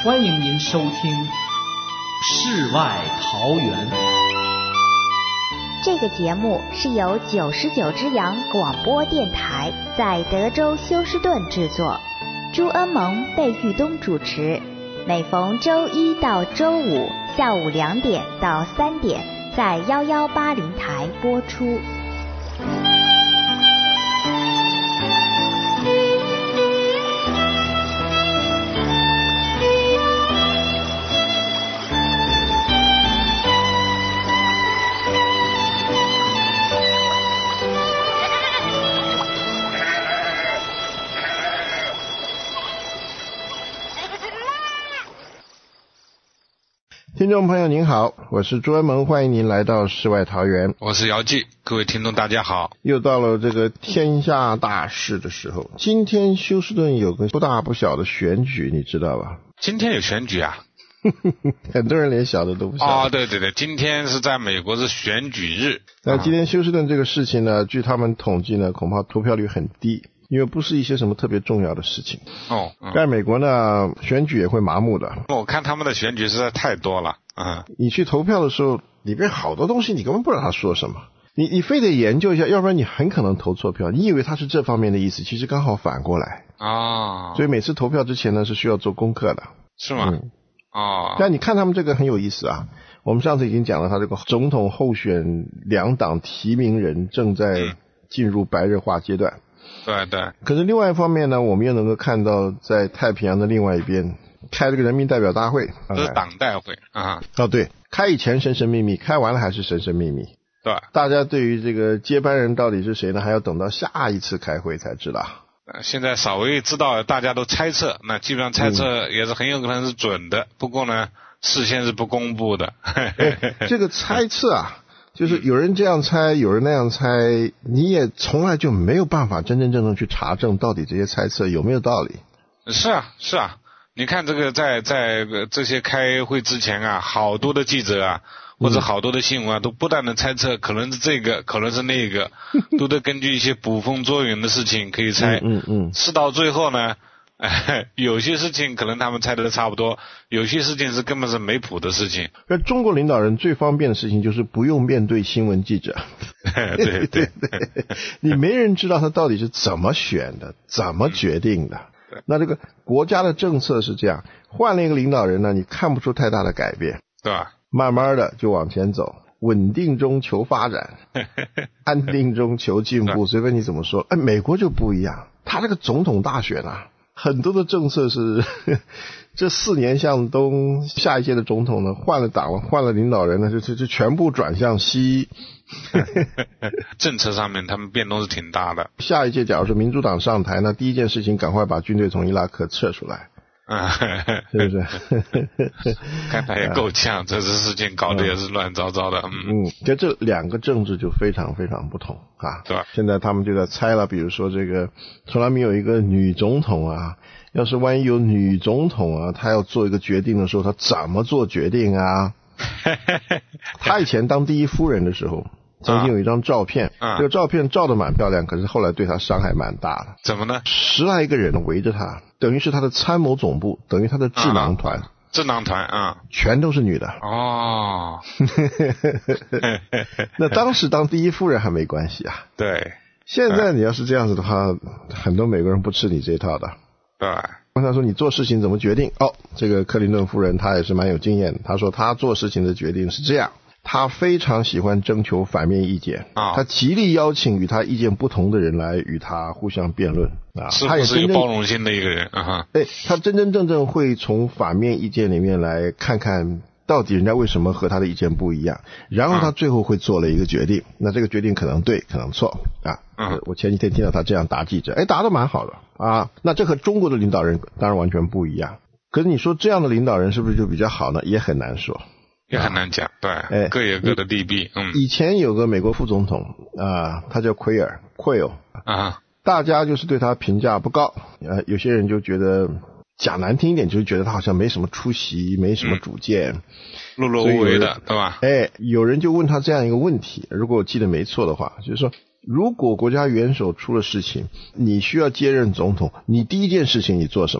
欢迎您收听《世外桃源》。 这个节目是由99之阳广播电台在德州休斯顿制作，朱恩蒙、贝玉东主持，每逢周一到周五下午2点到3点在1180台播出。 听众朋友您好，我是朱恩蒙，欢迎您来到世外桃源。 我是姚记，各位听众大家好。 又到了这个天下大事的时候，今天休斯顿有个不大不小的选举，你知道吧？ 今天有选举啊？ 很多人连晓得都不晓得。 哦，对对对，今天是在美国是选举日。 那今天休斯顿这个事情呢，据他们统计呢，恐怕投票率很低，因为不是一些什么特别重要的事情。在美国呢，选举也会麻木的。 我看他们的选举实在太多了。 你去投票的时候，里边好多东西你根本不知道他说什么，你非得研究一下，要不然你很可能投错票。你以为他是这方面的意思，其实刚好反过来。所以每次投票之前呢，是需要做功课的。 是吗？ 但你看他们这个很有意思啊。我们上次已经讲了，他这个总统候选两党提名人正在进入白热化阶段。 对对。 可是另外一方面呢，我们又能够看到在太平洋的另外一边开这个人民代表大会， 这是党代会对，开以前神神秘秘，开完了还是神神秘秘。 对， 大家对于这个接班人到底是谁呢，还要等到下一次开会才知道。 现在稍微知道，大家都猜测，那基本上猜测也是很有可能是准的，不过呢事先是不公布的。 这个猜测啊，就是有人这样猜，有人那样猜，你也从来就没有办法真真正正去查证到底这些猜测有没有道理。 是啊，你看这个在这些开会之前啊，好多的记者啊，或者好多的新闻啊，都不断的猜测，可能是这个，可能是那个，都得根据一些捕风捉影的事情可以猜。是到最后呢，有些事情可能他们猜的差不多，有些事情是根本是没谱的事情。 而中国领导人最方便的事情就是不用面对新闻记者。对，你没人知道他到底是怎么选的，怎么决定的。那这个国家的政策是这样，换了一个领导人呢，你看不出太大的改变， 对吧？ 慢慢的就往前走，稳定中求发展，安定中求进步，随便你怎么说。美国就不一样，他这个总统大选啊，很多的政策是这4年向东，下一届的总统呢换了党了，换了领导人呢，就全部转向西。 政策上面他们变动是挺大的。 下一届假如说民主党上台，那第一件事情赶快把军队从伊拉克撤出来。是不是？ 看他也够呛，这次事情搞得也是乱糟糟的。 这两个政治就非常非常不同啊。 对。 现在他们就在猜了，比如说这个从来没有一个女总统啊，要是万一有女总统啊，她要做一个决定的时候，她怎么做决定啊？她以前当第一夫人的时候，曾经有一张照片，这个照片照得蛮漂亮，可是后来对她伤害蛮大的。 怎么呢 ？10来个人围着她，等于是她的参谋总部，等于她的智囊团。 智囊团全都是女的。那当时当第一夫人还没关系啊。 对。 现在你要是这样子的话，很多美国人不吃你这套的。 对。 问他说你做事情怎么决定？这个克林顿夫人她也是蛮有经验的。她说她做事情的决定是这样，她非常喜欢征求反面意见，她极力邀请与她意见不同的人来与她互相辩论她也是一个包容心的一个人她真真正正会从反面意见里面来看看到底人家为什么和她的意见不一样，然后她最后会做了一个决定。那这个决定可能对可能错我前几天听到她这样答记者，答得蛮好的那这和中国的领导人当然完全不一样。可是你说这样的领导人是不是就比较好呢？也很难说， 也很难讲。对，各有各的利弊。 以前有个美国副总统他叫奎尔大家就是对他评价不高有些人就觉得讲难听一点，就是觉得他好像没什么出息，没什么主见， 碌碌无为的，对吧？ 有人就问他这样一个问题，如果我记得没错的话，就是说如果国家元首出了事情，你需要接任总统，你第一件事情你做什么？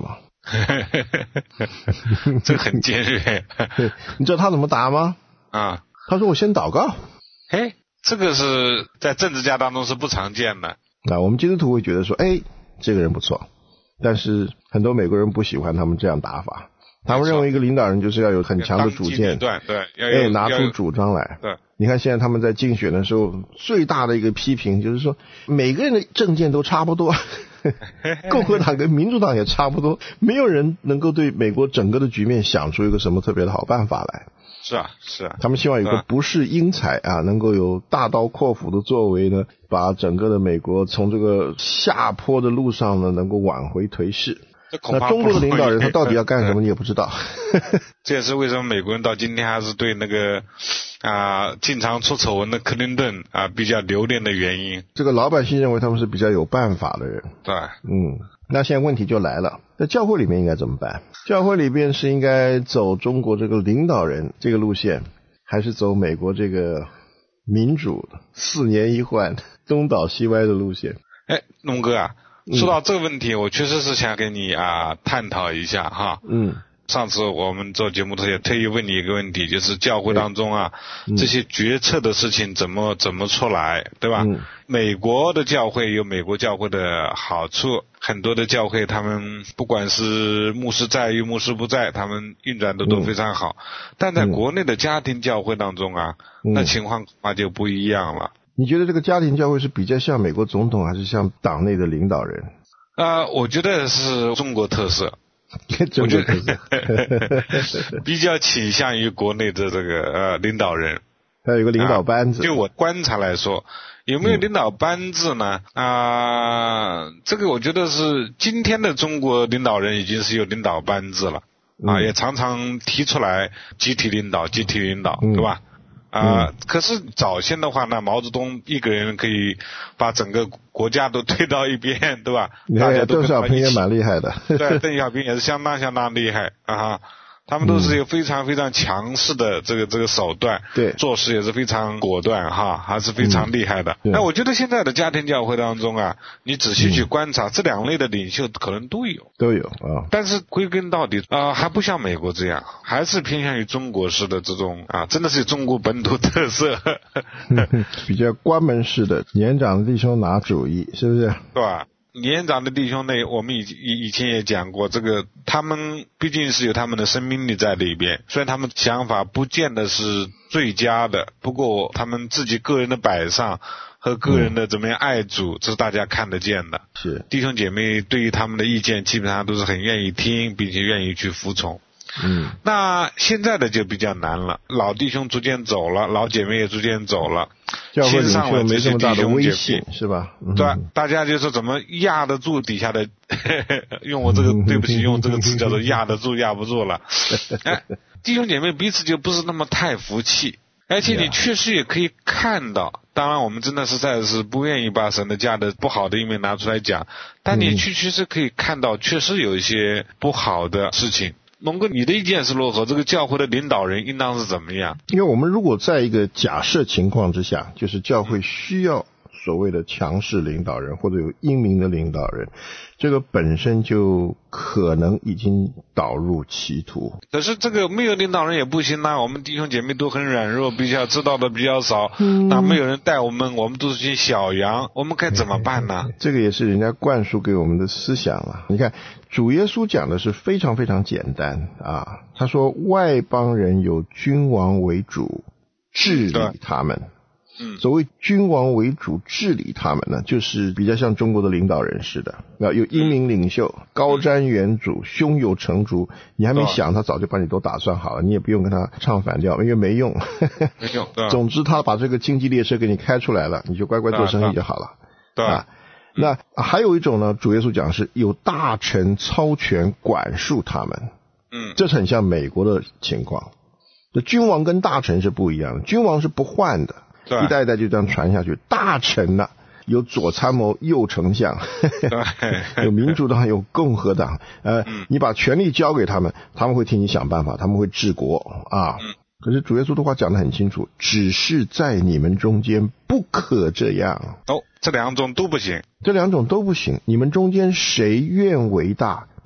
这很尖锐。 你知道他怎么答吗？ 啊， 他说我先祷告。 嘿，这个是在政治家当中是不常见的。 我们基督徒会觉得说，这个人不错，但是很多美国人不喜欢他们这样打法。他们认为一个领导人就是要有很强的主见， 对， 拿出主张来。 对， 你看现在他们在竞选的时候，最大的一个批评就是说，每个人的政见都差不多，共和党跟民主党也差不多，没有人能够对美国整个的局面想出一个什么特别的好办法来。 是啊， 他们希望有个不是英才能够有大刀阔斧的作为呢，把整个的美国从这个下坡的路上呢，能够挽回颓势。那中国的领导人他到底要干什么你也不知道。 这也是为什么美国人到今天还是对那个经常出丑闻的克林顿比较留恋的原因。 这个老百姓认为他们是比较有办法的人。 对， 那现在问题就来了，在教会里面应该怎么办？教会里边是应该走中国这个领导人这个路线，还是走美国这个民主4年一换东倒西歪的路线？ 龙哥说到这个问题，我确实是想跟你探讨一下哈。上次我们做节目也特意问你一个问题，就是教会当中这些决策的事情怎么出来，对吧？美国的教会有美国教会的好处，很多的教会他们不管是牧师在与牧师不在，他们运转的都非常好。但在国内的家庭教会当中那情况恐怕就不一样了。 你觉得这个家庭教会是比较像美国总统，还是像党内的领导人？ 我觉得是中国特色。 中国特色比较倾向于国内的这个领导人。 还有一个领导班子。 就我观察来说，有没有领导班子呢？这个我觉得是今天的中国领导人已经是有领导班子了也常常提出来集体领导，对吧？可是早先的话呢，毛泽东一个人可以把整个国家都推到一边，对吧？大家都邓小平也蛮厉害的。 对，邓小平也是相当厉害他们都是有非常非常强势的这个手段， 对， 做事也是非常果断还是非常厉害的。我觉得现在的家庭教会当中你仔细去观察，这两类的领袖可能都有但是归根到底还不像美国这样，还是偏向于中国式的这种真的是中国本土特色。 比较关门式的，年长的弟兄拿主意，是不是？ 对吧？年长的弟兄呢，我们以前也讲过，这个他们毕竟是有他们的生命力在里边，虽然他们想法不见得是最佳的，不过他们自己个人的摆上和个人的怎么样爱主，这是大家看得见的。 是弟兄姐妹对于他们的意见基本上都是很愿意听，并且愿意去服从。那现在的就比较难了，老弟兄逐渐走了，老姐妹也逐渐走了， 教会领袖没这么大的威信，是吧？ 对，大家就是怎么压得住底下的用我这个对不起，用这个词叫做压得住压不住了。弟兄姐妹彼此就不是那么太服气，而且你确实也可以看到，当然我们真的实在是不愿意把神的家的不好的一面拿出来讲，但你确实可以看到确实有一些不好的事情。龙哥，你的意见是如何？这个教会的领导人应当是怎么样？ 因为我们如果在一个假设情况之下，就是教会需要所谓的强势领导人或者有英明的领导人，这个本身就可能已经导入歧途。 可是这个没有领导人也不行我们弟兄姐妹都很软弱，比较知道的比较少，那没有人带我们都是群小羊，我们该怎么办呢？ 这个也是人家灌输给我们的思想了。你看主耶稣讲的是非常非常简单他说外邦人有君王为主治理他们。所谓君王为主治理他们呢，就是比较像中国的领导人似的，有英明领袖，高瞻远瞩，胸有成竹，你还没想他早就把你都打算好了，你也不用跟他唱反调，因为没用。总之他把这个经济列车给你开出来了，你就乖乖做生意就好了。那还有一种呢，主耶稣讲是有大臣操权管束他们。这是很像美国的情况。这君王跟大臣是不一样的，君王是不换的，一代一代就这样传下去。大臣呢，有左参谋右丞相，有民主党有共和党，你把权力交给他们，他们会替你想办法，他们会治国可是主耶稣的话讲得很清楚，只是在你们中间不可这样。这两种都不行。你们中间谁愿为大，就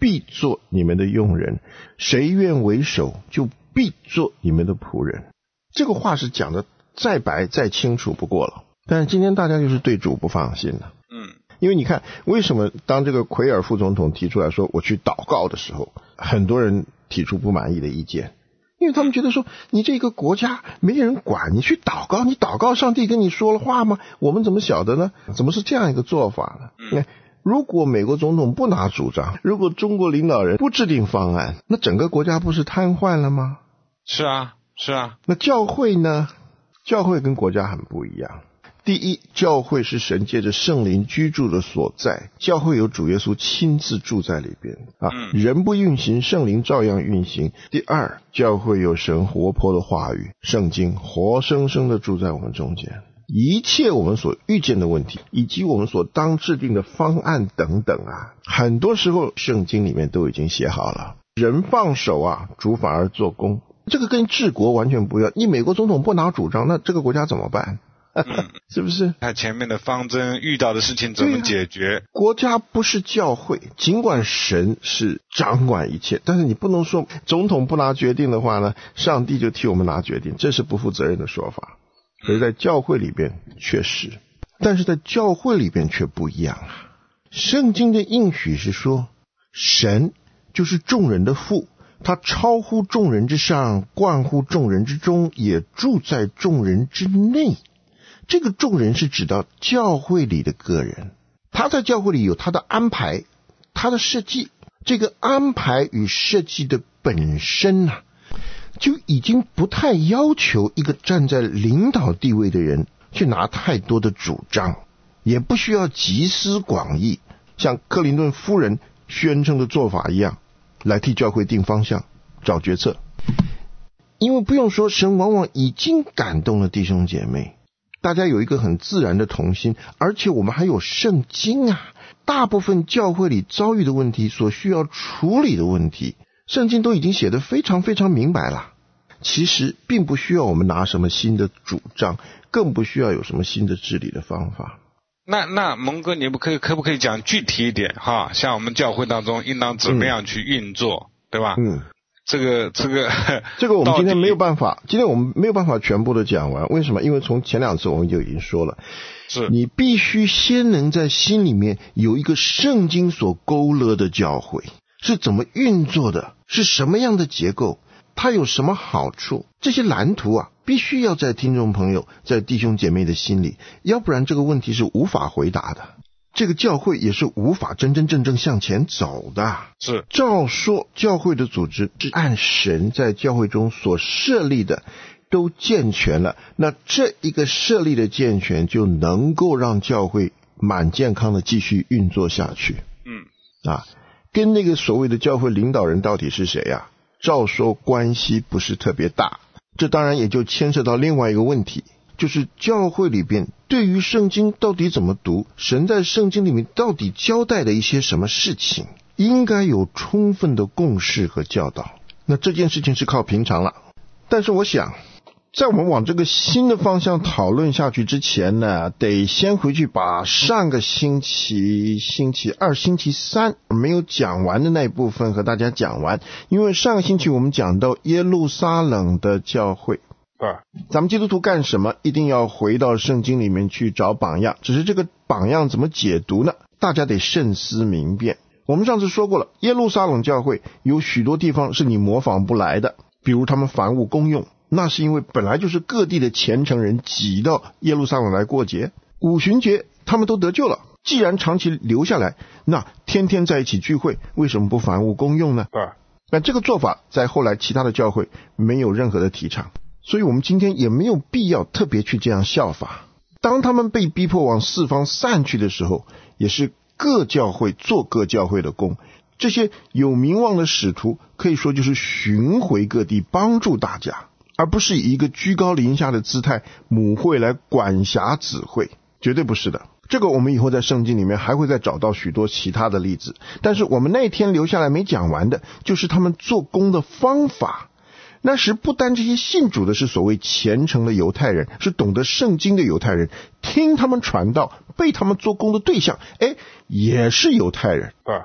必做你们的用人，谁愿为首，就必做你们的仆人。这个话是讲的再白再清楚不过了，但是今天大家就是对主不放心了。因为你看，为什么当这个奎尔副总统提出来说我去祷告的时候，很多人提出不满意的意见？因为他们觉得说，你这个国家没人管，你去祷告，你祷告上帝跟你说了话吗？我们怎么晓得呢？怎么是这样一个做法呢？如果美国总统不拿主张，如果中国领导人不制定方案，那整个国家不是瘫痪了吗？ 是啊。 那教会呢？教会跟国家很不一样。第一，教会是神借着圣灵居住的所在，教会有主耶稣亲自住在里边人不运行，圣灵照样运行。第二，教会有神活泼的话语，圣经活生生的住在我们中间。一切我们所遇见的问题，以及我们所当制定的方案等等很多时候圣经里面都已经写好了。人放手主反而做工，这个跟治国完全不一样。你美国总统不拿主张，那这个国家怎么办？是不是？他前面的方针遇到的事情怎么解决？ 国家不是教会，尽管神是掌管一切，但是你不能说总统不拿决定的话呢，上帝就替我们拿决定，这是不负责任的说法。可是在教会里边确实，但是在教会里边却不一样圣经的应许是说，神就是众人的父，他超乎众人之上，贯乎众人之中，也住在众人之内。这个众人是指到教会里的个人，他在教会里有他的安排，他的设计。这个安排与设计的本身就已经不太要求一个站在领导地位的人去拿太多的主张，也不需要集思广益，像克林顿夫人宣称的做法一样，来替教会定方向，找决策。因为不用说，神往往已经感动了弟兄姐妹，大家有一个很自然的同心，而且我们还有圣经大部分教会里遭遇的问题，所需要处理的问题，圣经都已经写得非常非常明白了。其实并不需要我们拿什么新的主张，更不需要有什么新的治理的方法。 那蒙哥，你可不可以讲具体一点像我们教会当中应当怎么样去运作，对吧？这个我们今天没有办法，全部都讲完。为什么？因为从前两次我们就已经说了， 是你必须先能在心里面有一个圣经所勾勒的教会是怎么运作的，是什么样的结构，它有什么好处，这些蓝图必须要在听众朋友，在弟兄姐妹的心里，要不然这个问题是无法回答的，这个教会也是无法真真正正向前走的。 是照说教会的组织是按神在教会中所设立的都健全了，那这一个设立的健全就能够让教会蛮健康的继续运作下去。跟那个所谓的教会领导人到底是谁照说关系不是特别大。这当然也就牵涉到另外一个问题，就是教会里边对于圣经到底怎么读，神在圣经里面到底交代的一些什么事情，应该有充分的共识和教导。那这件事情是靠平常了，但是我想在我们往这个新的方向讨论下去之前呢，得先回去把上个星期二、星期三没有讲完的那一部分和大家讲完。因为上个星期我们讲到耶路撒冷的教会，咱们基督徒干什么一定要回到圣经里面去找榜样，只是这个榜样怎么解读呢？大家得慎思明辨。我们上次说过了，耶路撒冷教会有许多地方是你模仿不来的，比如他们凡物公用，那是因为本来就是各地的虔诚人挤到耶路撒冷来过节，五旬节他们都得救了，既然长期留下来，那天天在一起聚会，为什么不凡物公用呢？但这个做法在后来其他的教会没有任何的提倡，所以我们今天也没有必要特别去这样效法。当他们被逼迫往四方散去的时候，也是各教会做各教会的工，这些有名望的使徒可以说就是巡回各地帮助大家，而不是以一个居高临下的姿态母会来管辖子会，绝对不是的。这个我们以后在圣经里面还会再找到许多其他的例子，但是我们那天留下来没讲完的就是他们做工的方法。那时不单这些信主的是所谓虔诚的犹太人，是懂得圣经的犹太人，听他们传道被他们做工的对象也是犹太人，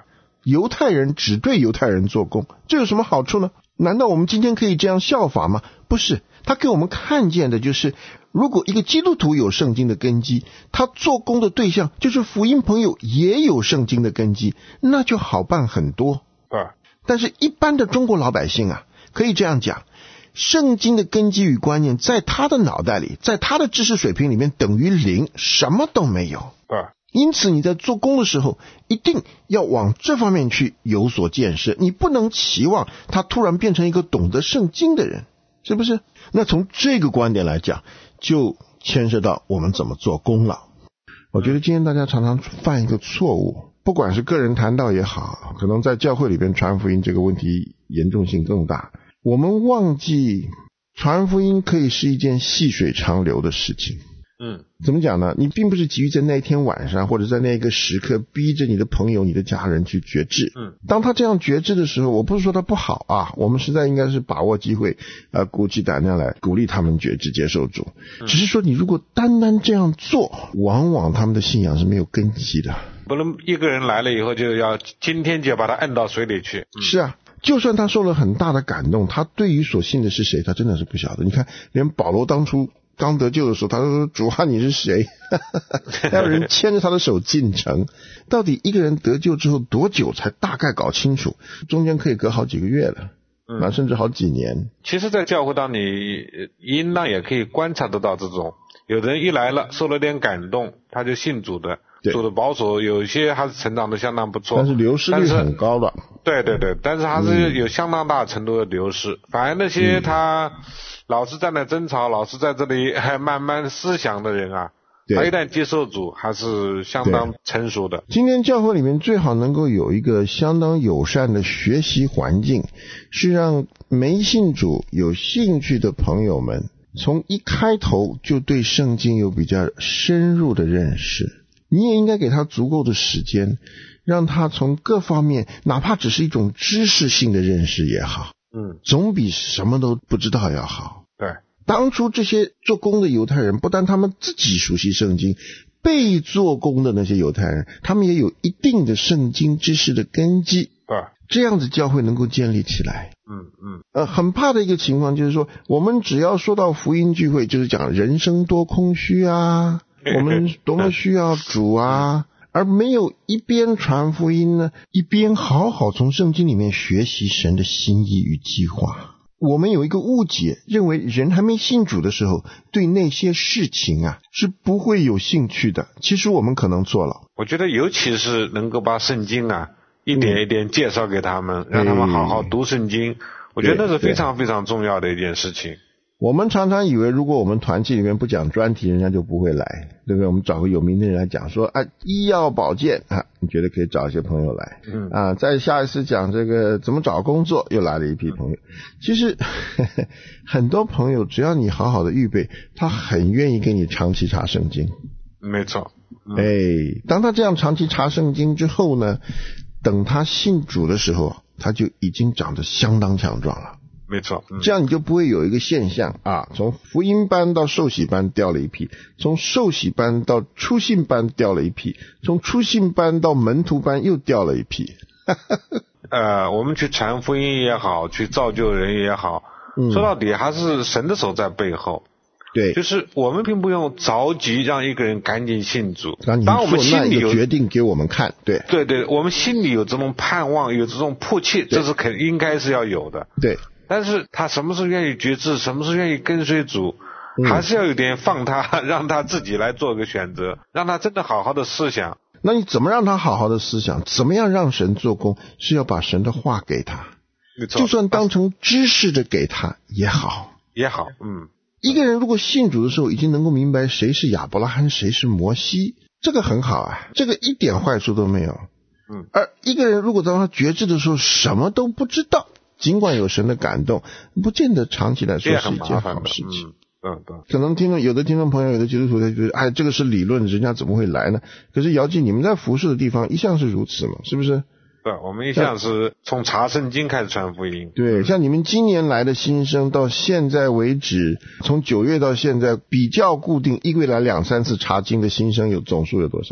犹太人只对犹太人做工，这有什么好处呢？难道我们今天可以这样效法吗？不是，他给我们看见的就是如果一个基督徒有圣经的根基，他做工的对象就是福音朋友也有圣经的根基，那就好办很多。但是一般的中国老百姓啊，可以这样讲，圣经的根基与观念在他的脑袋里，在他的知识水平里面等于零，什么都没有。因此你在做工的时候一定要往这方面去有所建设，你不能期望他突然变成一个懂得圣经的人，是不是？那从这个观点来讲，就牵涉到我们怎么做工了。我觉得今天大家常常犯一个错误，不管是个人谈道也好，可能在教会里边传福音这个问题严重性更大，我们忘记传福音可以是一件细水长流的事情。怎么讲呢？你并不是急于在那一天晚上或者在那一个时刻逼着你的朋友你的家人去决志。当他这样决志的时候，我不是说他不好啊，我们实在应该是把握机会鼓起胆量来鼓励他们决志接受主。只是说你如果单单这样做，往往他们的信仰是没有根基的。 不能一个人来了以后就要今天就把他摁到水里去。 是啊，就算他受了很大的感动，他对于所信的是谁他真的是不晓得。你看连保罗当初刚得救的时候，他说主啊你是谁还有人牵着他的手进城。到底一个人得救之后多久才大概搞清楚？中间可以隔好几个月了，甚至好几年。 其实在教会当你应当也可以观察得到这种，有的人一来了受了点感动他就信主的，主的保守，有些还是成长的相当不错， 但是流失率很高的。 对，但是还是有相当大程度的流失。反而那些他老是在那争吵，老是在这里还慢慢思想的人啊，他一旦接受主还是相当成熟的。 今天教会里面最好能够有一个相当友善的学习环境，是让没信主有兴趣的朋友们从一开头就对圣经有比较深入的认识。你也应该给他足够的时间，让他从各方面哪怕只是一种知识性的认识也好，总比什么都不知道要好。 对， 当初这些做工的犹太人不但他们自己熟悉圣经，被做工的那些犹太人他们也有一定的圣经知识的根基，这样子教会能够建立起来。很怕的一个情况就是说，我们只要说到福音聚会就是讲人生多空虚啊，我们多么需要主啊，而没有一边传福音呢，一边好好从圣经里面学习神的心意与计划。我们有一个误解，认为人还没信主的时候对那些事情啊是不会有兴趣的。其实我们可能错了。 我觉得尤其是能够把圣经啊一点一点介绍给他们，让他们好好读圣经，我觉得那是非常非常重要的一件事情。 我们常常以为如果我们团契里面不讲专题，人家就不会来，对不对？我们找个有名的人来讲说医药保健你觉得可以找一些朋友来再下一次讲这个怎么找工作，又来了一批朋友。其实很多朋友只要你好好的预备，他很愿意跟你长期查圣经。 没错。 当他这样长期查圣经之后呢，等他信主的时候，他就已经长得相当强壮了。 没错。 这样你就不会有一个现象从福音班到受洗班掉了一批，从受洗班到初信班掉了一批，从初信班到门徒班又掉了一批我们去传福音也好，去造就人也好，说到底还是神的手在背后。 对， 就是我们并不用着急让一个人赶紧信主， 当我们心里有决定给我们看。对， 我们心里有这种盼望，有这种迫切，这是应该是要有的。 对， 但是他什么时候愿意决志，什么时候愿意跟随主，还是要有点放他，让他自己来做个选择，让他真的好好的思想。 那你怎么让他好好的思想？怎么样让神做工？是要把神的话给他，就算当成知识的给他也好。一个人如果信主的时候已经能够明白谁是亚伯拉罕，谁是摩西，这个很好这个一点坏处都没有。而一个人如果当他决志的时候什么都不知道，尽管有神的感动，不见得长期来说是一件好事情。可能有的听众朋友，有的基督徒他觉得这个是理论，人家怎么会来呢？可是姚记你们在服事的地方一向是如此嘛，是不是？ 对，我们一向是从查圣经开始传福音。 对，像你们今年来的新生到现在为止，从9月到现在比较固定，一个月来2-3次查经的新生总数有多少？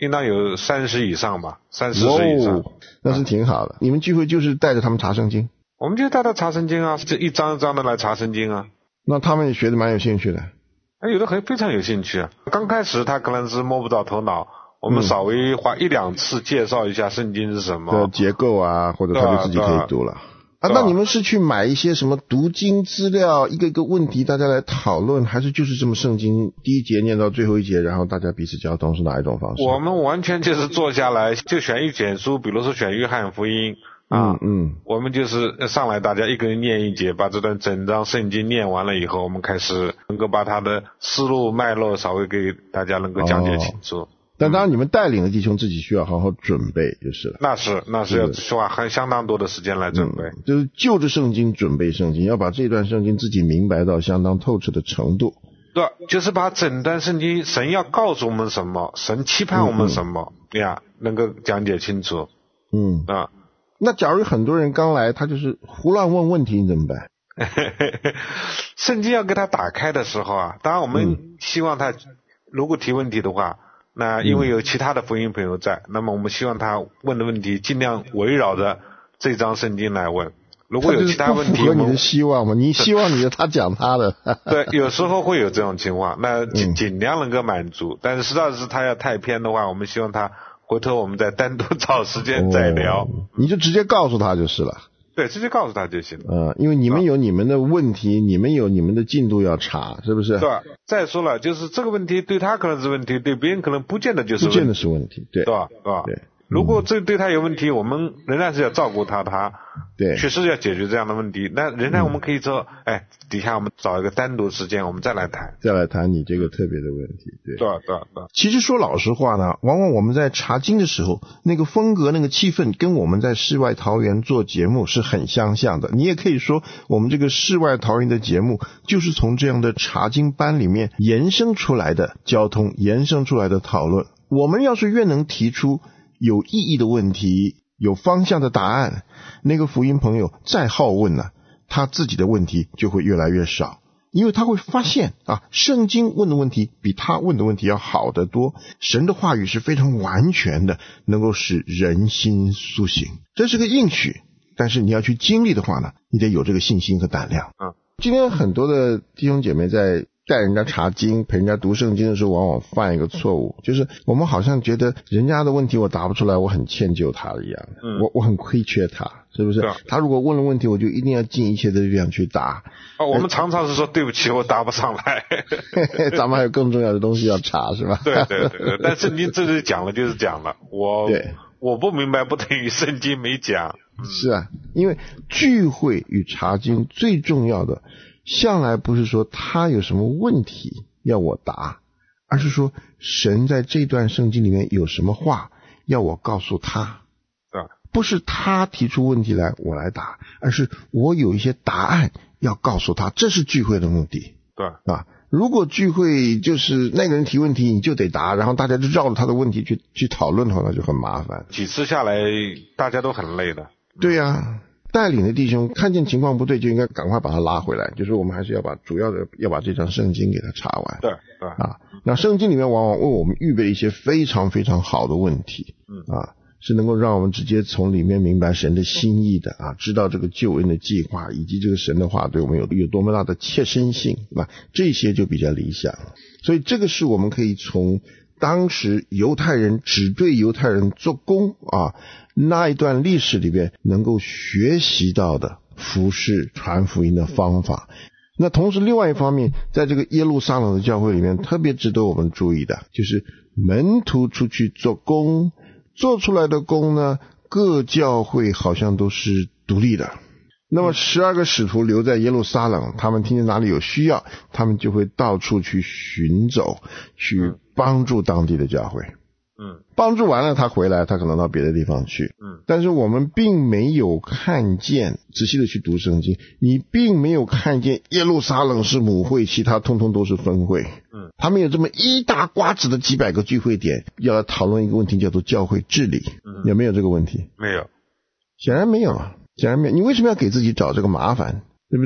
应当有30以上吧，30以上。 那是挺好的。你们聚会就是带着他们查圣经？ 我们就带他查圣经啊，这一章一章的来查圣经啊。 那他们也学得蛮有兴趣的。 有的非常有兴趣啊。刚开始他可能是摸不着头脑，我们稍微花1-2次介绍一下圣经是什么的结构啊，或者他就自己可以读了。那你们是去买一些什么读经资料，一个一个问题大家来讨论，还是就是这么圣经第一节念到最后一节，然后大家彼此交通，是哪一种方式？ 我们完全就是坐下来就选一卷书，比如说选约翰福音我们就是上来大家一个人念一节，把这段整章圣经念完了以后，我们开始能够把他的思路脉络稍微给大家能够讲解清楚。 但当然你们带领的弟兄自己需要好好准备就是了。 那是要花相当多的时间来准备。 就是就着圣经准备圣经，要把这段圣经自己明白到相当透彻的程度。 对，就是把整段圣经神要告诉我们什么，神期盼我们什么能够讲解清楚。 那假如很多人刚来，他就是胡乱问问题，你怎么办？ 圣经要给他打开的时候啊，当然我们希望他如果提问题的话，那因为有其他的福音朋友在，那么我们希望他问的问题尽量围绕着这张圣经来问。如果有其他问题， 符合你的希望吗？你希望你的，他讲他的。 对，有时候会有这种情况，那尽量能够满足。但是实在是他要太偏的话，我们希望他回头我们再单独找时间再聊。 你就直接告诉他就是了。 对，直接告诉他就行了。 因为你们有你们的问题，你们有你们的进度要查，是不是？ 对。再说了，就是这个问题对他可能是问题，对别人可能不见得就是问题。 不见得是问题，对。 对吧？对。如果这对他有问题，我们仍然是要照顾他， 对， 确实要解决这样的问题。那仍然我们可以说，底下我们找一个单独时间，我们再来谈你这个特别的问题。 对。 其实说老实话呢，往往我们在查经的时候，那个风格、那个气氛，跟我们在世外桃源做节目是很相像的。你也可以说，我们这个世外桃源的节目，就是从这样的查经班里面延伸出来的交通，延伸出来的讨论。我们要是越能提出有意义的问题，有方向的答案，那个福音朋友再好问呢，他自己的问题就会越来越少，因为他会发现圣经问的问题比他问的问题要好得多。神的话语是非常完全的，能够使人心苏醒，这是个应许。但是你要去经历的话呢，你得有这个信心和胆量。今天很多的弟兄姐妹在带人家查经陪人家读圣经的时候，往往犯一个错误，就是我们好像觉得人家的问题我答不出来，我很歉疚他一样，我很亏缺他，是不是？他如果问了问题，我就一定要尽一切的力量去答。 我们常常是说对不起，我答不上来。 咱们还有更重要的东西要查，是吧？ 对。但圣经这里讲了就是讲了，我不明白不等于圣经没讲。 是啊，因为聚会与查经最重要的向来不是说他有什么问题要我答，而是说神在这段圣经里面有什么话要我告诉他。不是他提出问题来我来答，而是我有一些答案要告诉他，这是聚会的目的。如果聚会就是那个人提问题你就得答，然后大家就绕着他的问题去讨论的话，那就很麻烦， 几次下来大家都很累的。 对啊，带领的弟兄看见情况不对就应该赶快把他拉回来，就是我们还是要把主要的要把这张圣经给他查完。 对那圣经里面往往为我们预备一些非常非常好的问题是能够让我们直接从里面明白神的心意的知道这个救恩的计划，以及这个神的话对我们有多么大的切身性，这些就比较理想。所以这个是我们可以从当时犹太人只对犹太人做工那一段历史里边能够学习到的服事传福音的方法。那同时另外一方面，在这个耶路撒冷的教会里面特别值得我们注意的，就是门徒出去做工，做出来的工呢，各教会好像都是独立的。那么12个使徒留在耶路撒冷，他们听见哪里有需要，他们就会到处去寻走，去帮助当地的教会。帮助完了他回来，他可能到别的地方去。但是我们并没有看见，仔细的去读圣经，你并没有看见耶路撒冷是母会，其他通通都是分会。他们有这么一大瓜子的几百个聚会点，要来讨论一个问题，叫做教会治理。有没有这个问题？ 没有， 显然没有。你为什么要给自己找这个麻烦，对不对？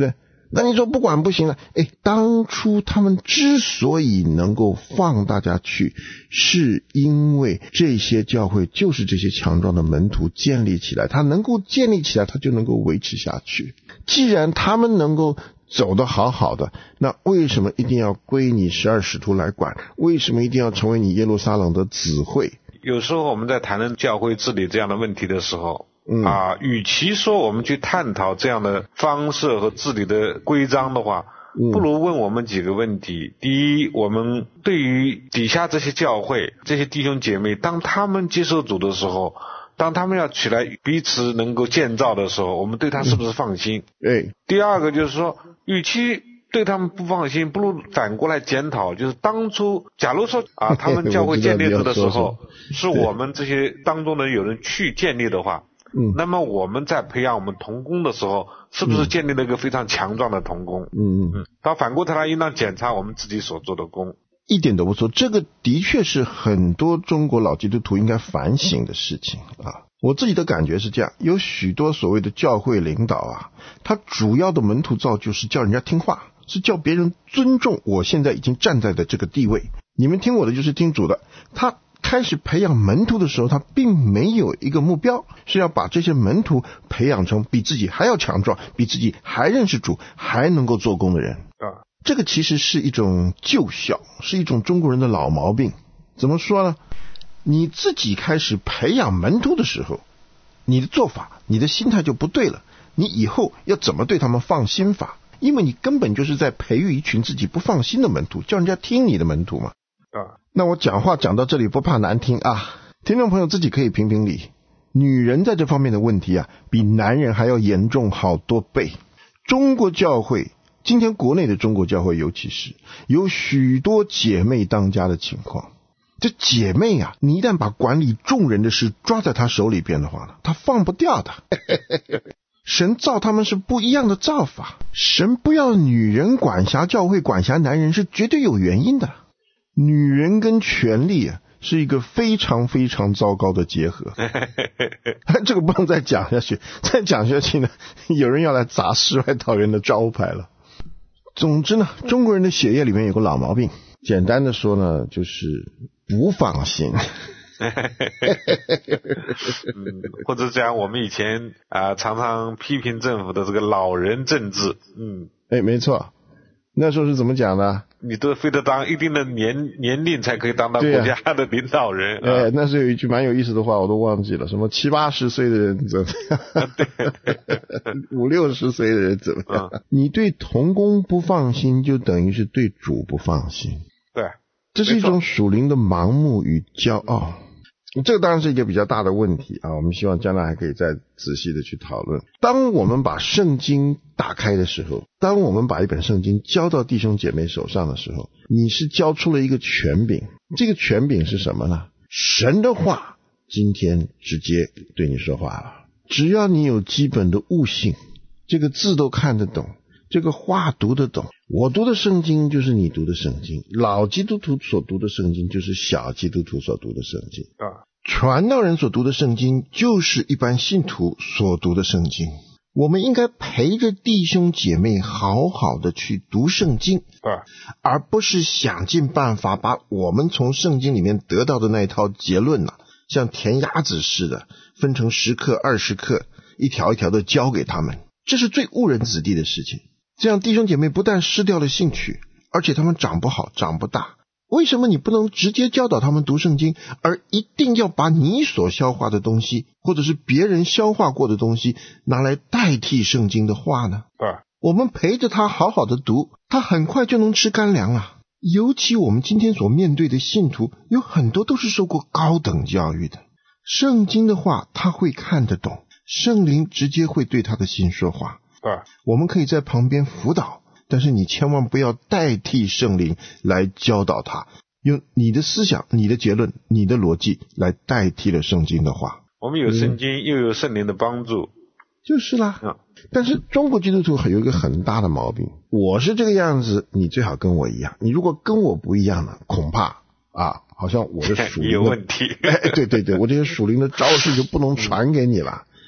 那你说不管不行了，当初他们之所以能够放大家去，是因为这些教会就是这些强壮的门徒建立起来，他能够建立起来，他就能够维持下去。既然他们能够走得好好的，那为什么一定要归你12使徒来管？为什么一定要成为你耶路撒冷的子会？ 有时候我们在谈论教会治理这样的问题的时候，与其说我们去探讨这样的方式和治理的规章的话，不如问我们几个问题。第一，我们对于底下这些教会这些弟兄姐妹，当他们接受主的时候，当他们要起来彼此能够建造的时候，我们对他是不是放心？第二个就是说，与其对他们不放心，不如反过来检讨，就是当初假如说他们教会建立的时候是我们这些当中的有人去建立的话，那么我们在培养我们同工的时候，是不是建立了一个非常强壮的同工？他反过头来应当检查我们自己所做的工。 一点都不错，这个的确是很多中国老基督徒应该反省的事情啊。我自己的感觉是这样，有许多所谓的教会领导他主要的门徒造就是叫人家听话，是叫别人尊重我现在已经站在的这个地位，你们听我的就是听主的。他开始培养门徒的时候，他并没有一个目标，是要把这些门徒培养成比自己还要强壮，比自己还认识主，还能够做工的人。这个其实是一种旧效，是一种中国人的老毛病。怎么说呢？你自己开始培养门徒的时候，你的做法，你的心态就不对了。你以后要怎么对他们放心法？因为你根本就是在培育一群自己不放心的门徒，叫人家听你的门徒嘛。那我讲话讲到这里不怕难听听众朋友自己可以评评理。女人在这方面的问题比男人还要严重好多倍。中国教会，今天国内的中国教会尤其是有许多姐妹当家的情况。这姐妹你一旦把管理众人的事抓在她手里边的话呢，她放不掉的。神造他们是不一样的造法，神不要女人管辖教会管辖男人是绝对有原因的。女人跟权力是一个非常非常糟糕的结合。这个不能再讲下去，再讲下去呢，有人要来砸世外桃源的招牌了。总之呢，中国人的血液里面有个老毛病，简单的说呢，就是不放心。 或者讲我们以前常常批评政府的这个老人政治。 没错。那时候是怎么讲的？ 你都非得当一定的年龄才可以当到国家的领导人。 那时候有一句蛮有意思的话，我都忘记了，什么70、80岁的人怎么样50、60岁的人怎么样。你对同工不放心，就等于是对主不放心。 对， 这是一种属灵的盲目与骄傲。这个当然是一个比较大的问题我们希望将来还可以再仔细的去讨论。当我们把圣经打开的时候，当我们把一本圣经交到弟兄姐妹手上的时候，你是交出了一个权柄。这个权柄是什么呢？神的话今天直接对你说话了。只要你有基本的悟性，这个字都看得懂，这个话读得懂。我读的圣经就是你读的圣经，老基督徒所读的圣经就是小基督徒所读的圣经传道人所读的圣经就是一般信徒所读的圣经。我们应该陪着弟兄姐妹好好的去读圣经而不是想尽办法把我们从圣经里面得到的那一套结论像填鸭子似的分成10课20课，一条一条的交给他们。这是最误人子弟的事情。这样弟兄姐妹不但失掉了兴趣，而且他们长不好长不大。为什么你不能直接教导他们读圣经，而一定要把你所消化的东西或者是别人消化过的东西拿来代替圣经的话呢？我们陪着他好好的读，他很快就能吃干粮了。尤其我们今天所面对的信徒有很多都是受过高等教育的，圣经的话他会看得懂，圣灵直接会对他的心说话。我们可以在旁边辅导，但是你千万不要代替圣灵来教导他，用你的思想、你的结论、你的逻辑来代替了圣经的话。 我们有圣经又有圣灵的帮助， 就是啦。但是中国基督徒有一个很大的毛病，我是这个样子，你最好跟我一样，你如果跟我不一样呢，恐怕好像我的属灵的有问题。 对，我这些属灵的招式就不能传给你了。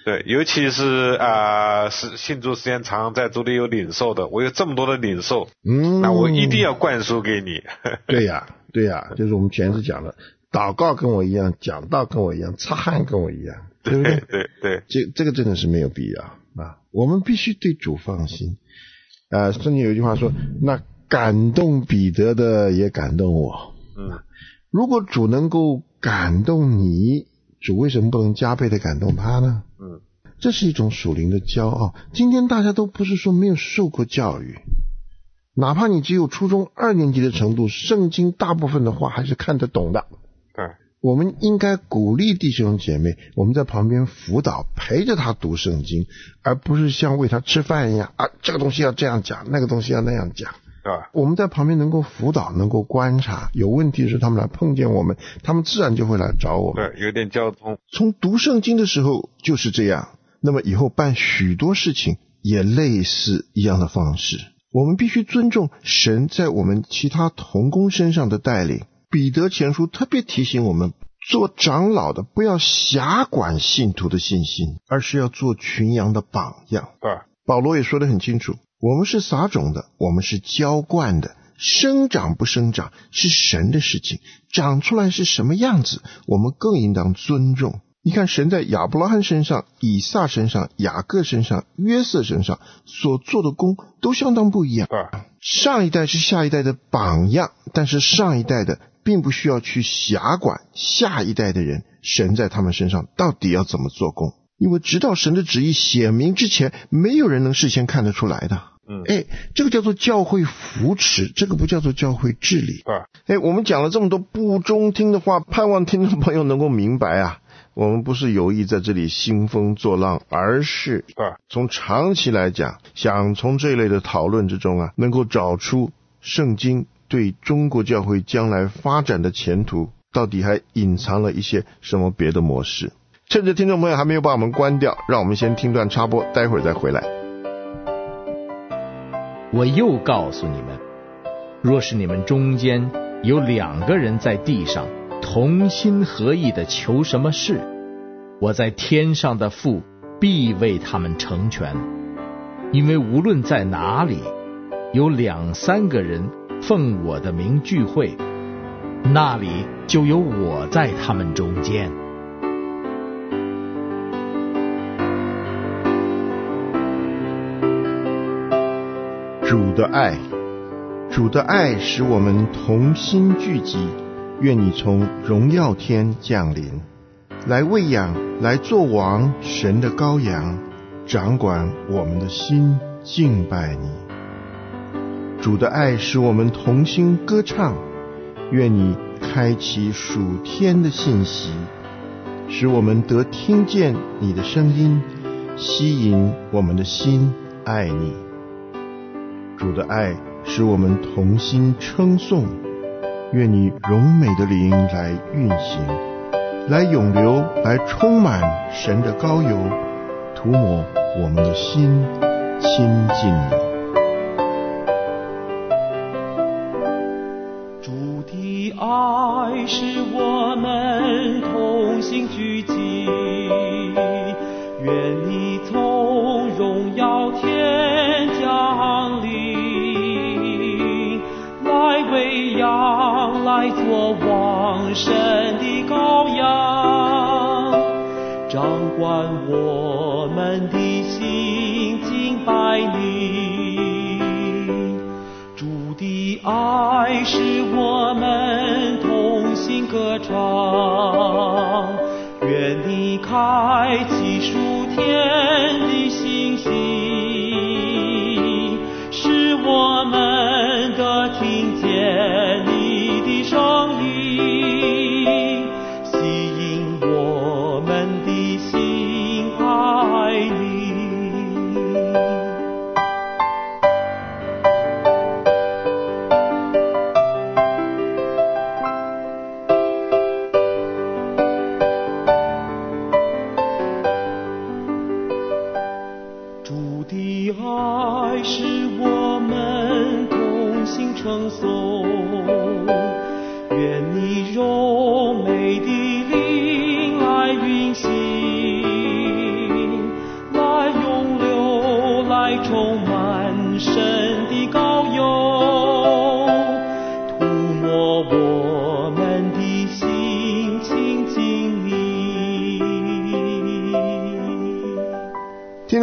对，尤其是是信主时间长，在主里有领受的，我有这么多的领受，那我一定要灌输给你。 对呀，对呀，就是我们前次讲的，祷告跟我一样，讲道跟我一样，擦汗跟我一样，对不对？ 对对， 这个真的是没有必要啊！我们必须对主放心。圣经有一句话说，那感动彼得的也感动我。如果主能够感动你，主为什么不能加倍的感动他呢？这是一种属灵的骄傲。今天大家都不是说没有受过教育，哪怕你只有初中2年级的程度，圣经大部分的话还是看得懂的。我们应该鼓励弟兄姐妹，我们在旁边辅导，陪着他读圣经，而不是像喂他吃饭一样这个东西要这样讲，那个东西要那样讲。我们在旁边能够辅导，能够观察，有问题时他们来碰见我们，他们自然就会来找我们。 对，有点交通。 从读圣经的时候就是这样，那么以后办许多事情也类似一样的方式。我们必须尊重神在我们其他同工身上的带领。彼得前书特别提醒我们，做长老的不要辖管信徒的信心，而是要做群羊的榜样。保罗也说得很清楚，我们是撒种的，我们是浇灌的，生长不生长是神的事情，长出来是什么样子，我们更应当尊重。你看神在亚伯拉罕身上、以撒身上、雅各身上、约瑟身上所做的工都相当不一样。上一代是下一代的榜样，但是上一代的并不需要去辖管下一代的人，神在他们身上到底要怎么做工，因为直到神的旨意显明之前，没有人能事先看得出来的。这个叫做教会扶持，这个不叫做教会治理。我们讲了这么多不中听的话，盼望听众朋友能够明白我们不是有意在这里兴风作浪，而是从长期来讲，想从这一类的讨论之中能够找出圣经对中国教会将来发展的前途到底还隐藏了一些什么别的模式。趁着听众朋友还没有把我们关掉，让我们先听段插播，待会儿再回来。 我又告诉你们，若是你们中间有2个人在地上同心合意的求什么事，我在天上的父必为他们成全。因为无论在哪里有2、3个人奉我的名聚会，那里就有我在他们中间。 主的爱，主的爱使我们同心聚集，愿你从荣耀天降临，来喂养，来做王，神的羔羊，掌管我们的心，敬拜你。主的爱使我们同心歌唱，愿你开启属天的信息，使我们得听见你的声音，吸引我们的心爱你。主的爱使我们同心称颂，愿你荣美的灵来运行，来涌流，来充满神的膏油，涂抹我们的心，亲近你。 主的爱使我们同心聚集，愿你从荣耀天降临，来喂养，来做王，神的羔羊，掌管我们的心，敬拜你。主的爱使我们同心歌唱，愿你开启属天的信息，使我们得听见你的声音，吸引我们的心爱你。主的爱使我们同心称颂，愿你荣美的灵来运行，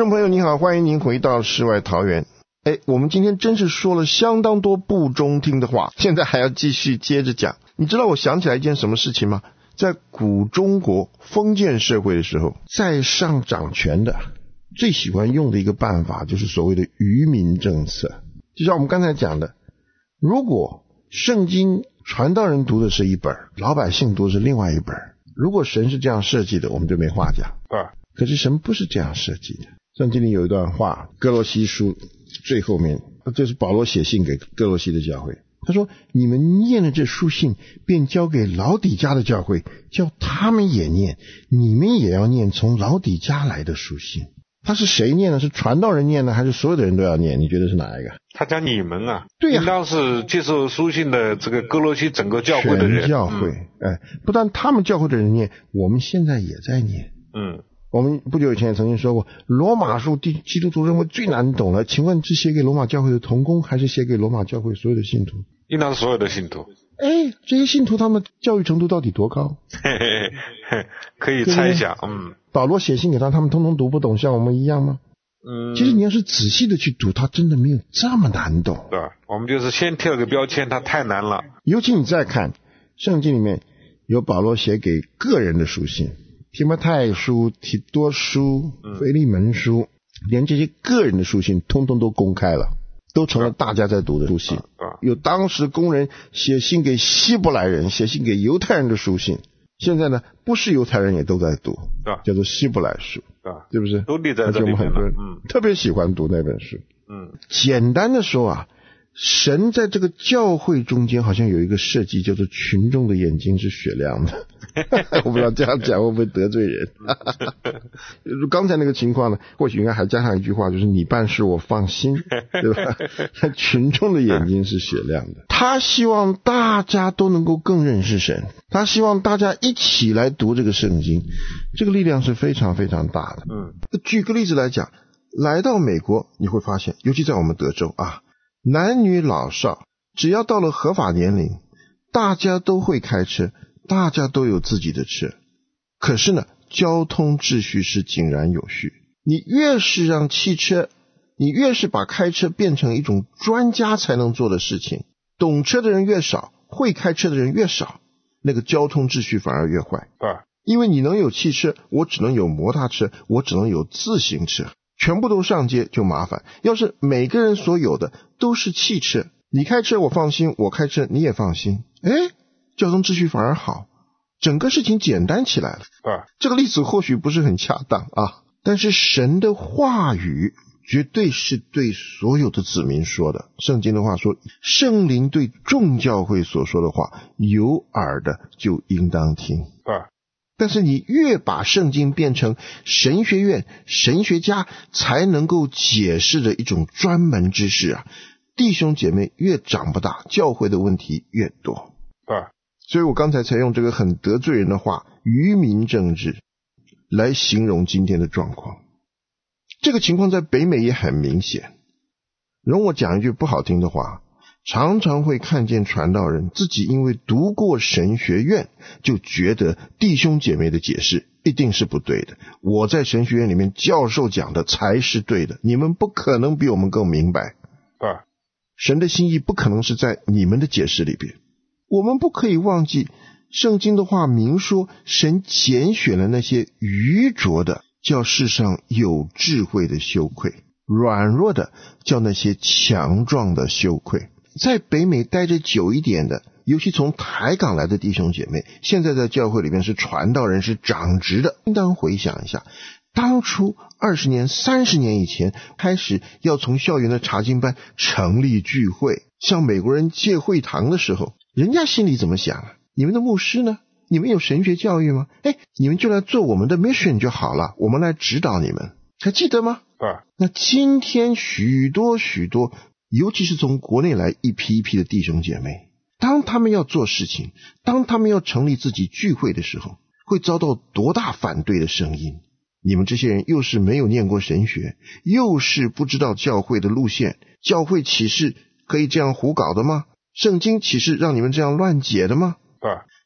众朋友您好，欢迎您回到世外桃源。我们今天真是说了相当多不中听的话，现在还要继续接着讲。你知道我想起来一件什么事情吗？在古中国封建社会的时候，在上掌权的最喜欢用的一个办法就是所谓的愚民政策。就像我们刚才讲的，如果圣经传道人读的是一本，老百姓读的是另外一本，如果神是这样设计的，我们就没话讲。可是神不是这样设计的。圣经里有一段话，哥罗西书最后面，这是保罗写信给哥罗西的教会，他说你们念了这书信，便交给老底嘉的教会，叫他们也念，你们也要念从老底嘉来的书信。他是谁念呢？是传道人念呢，还是所有的人都要念？你觉得是哪一个？ 他讲你们啊， 对呀， 应当是接受书信的这个哥罗西整个教会的人， 全教会。不但他们教会的人念，我们现在也在念。我们不久以前也曾经说过，罗马书基督徒认为最难懂了，请问是写给罗马教会的同工，还是写给罗马教会所有的信徒？ 应当是所有的信徒。 这些信徒他们教育程度到底多高？ 可以猜想。 保罗写信给他们通通读不懂，像我们一样吗？其实你要是仔细的去读，他真的没有这么难懂。 对，我们就是先贴了个标签，它太难了。 尤其你再看圣经里面有保罗写给个人的书信，提摩太书、提多书、腓利门书，连这些个人的书信通通都公开了，都成了大家在读的书信。有当时工人写信给希伯来人、写信给犹太人的书信，现在呢不是犹太人也都在读，叫做希伯来书，对不是？ 都列在这里面了。而且我们很多人特别喜欢读那本书。简单的说啊，神在这个教会中间好像有一个设计，叫做群众的眼睛是雪亮的。我不知道这样讲会不会得罪人。刚才那个情况呢，或许应该还加上一句话，就是你办事我放心，对吧？群众的眼睛是雪亮的，他希望大家都能够更认识神，他希望大家一起来读这个圣经，这个力量是非常非常大的。举个例子来讲，来到美国你会发现，尤其在我们德州啊，男女老少只要到了合法年龄，大家都会开车，大家都有自己的车。可是呢，交通秩序是井然有序。你越是让汽车，你越是把开车变成一种专家才能做的事情，懂车的人越少，会开车的人越少，那个交通秩序反而越坏。因为你能有汽车，我只能有摩托车，我只能有自行车，全部都上街就麻烦。要是每个人所有的都是汽车，你开车我放心，我开车你也放心，交通秩序反而好，整个事情简单起来了。这个例子或许不是很恰当啊，但是神的话语绝对是对所有的子民说的。圣经的话说，圣灵对众教会所说的话，有耳的就应当听。但是你越把圣经变成神学院、神学家才能够解释的一种专门知识啊，弟兄姐妹越长不大，教会的问题越多。所以我刚才才用这个很得罪人的话，愚民政治，来形容今天的状况。这个情况在北美也很明显。容我讲一句不好听的话，常常会看见传道人自己因为读过神学院，就觉得弟兄姐妹的解释一定是不对的，我在神学院里面教授讲的才是对的，你们不可能比我们更明白。神的心意不可能是在你们的解释里边。我们不可以忘记圣经的话明说，神拣选了那些愚拙的，叫世上有智慧的羞愧，软弱的叫那些强壮的羞愧。在北美待着久一点的，尤其从台港来的弟兄姐妹，现在在教会里面是传道人，是长职的，应当回想一下，当初20年、30年以前开始要从校园的查经班成立聚会，向美国人借会堂的时候，人家心里怎么想啊？你们的牧师呢？你们有神学教育吗？你们就来做我们的 mission 就好了，我们来指导你们，还记得吗？那今天许多尤其是从国内来一批一批的弟兄姐妹，当他们要做事情，当他们要成立自己聚会的时候，会遭到多大反对的声音。你们这些人又是没有念过神学，又是不知道教会的路线，教会启示可以这样胡搞的吗？圣经启示让你们这样乱解的吗？